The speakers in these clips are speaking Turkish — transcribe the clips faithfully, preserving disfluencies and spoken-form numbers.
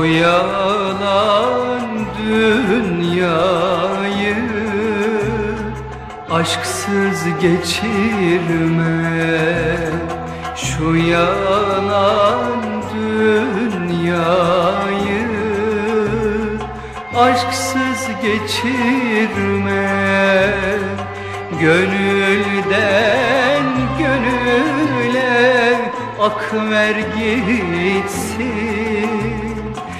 yalan dünyayı aşksız geçirme. Şu yalan dünyayı aşksız geçirme. Gönülden gönüle akıver gitsin.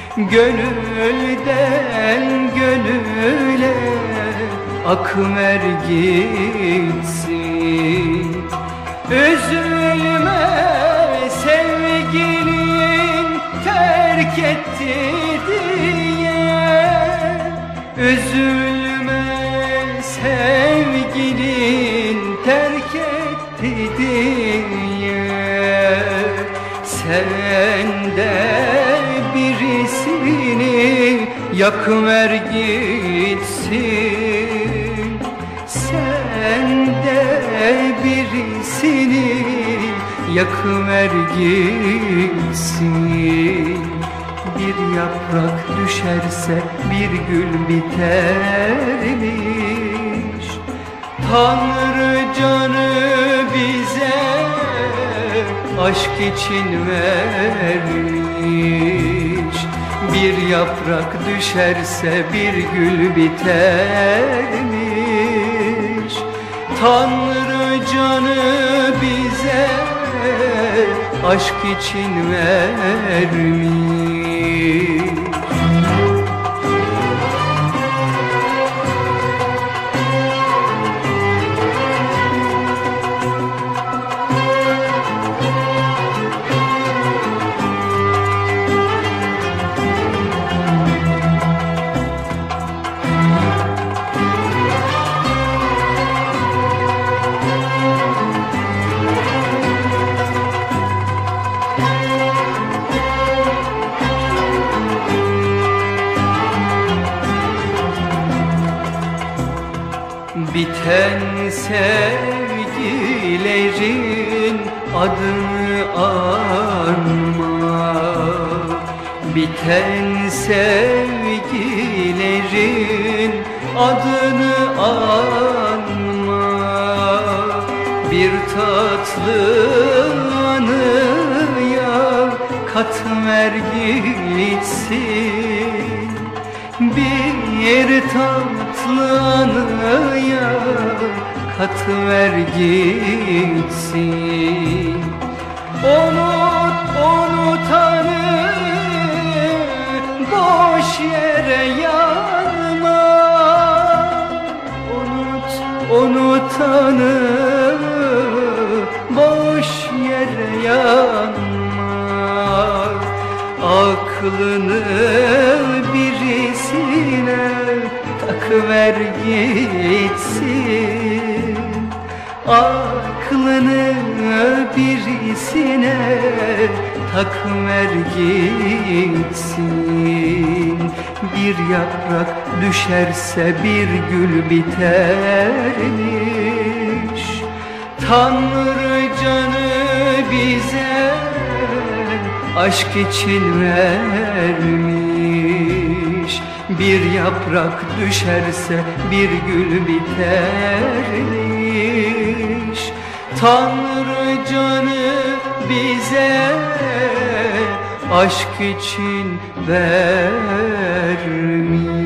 Gönülden gönüle akıver gitsin. Üzülme sevgilin terk etti diye. Üzülme sevgilin terk etti diye. Sen de birisini yakıver gitsin. Sen de birisini yakıver gitsin. Bir yaprak düşerse bir gül bitermiş. Tanrı canı bize aşk için vermiş. Bir yaprak düşerse bir gül bitermiş. Tanrı canı bize aşk için vermiş. Biten sevgilerin adını anma. Biten sevgilerin adını anma. Bir tatlı anıya katıver gitsin. Bir tatlı anıya katıver gitsin. Unut, unutanı boş yere yanma. Unut, unutanı boş yere yanma. Aklını birisine takıver gitsin. Aklını birisine takıver gitsin. Bir yaprak düşerse bir gül bitermiş. Tanrı canı bize aşk için vermiş. Bir yaprak düşerse bir gül bitermiş. Tanrı canı bize aşk için vermiş.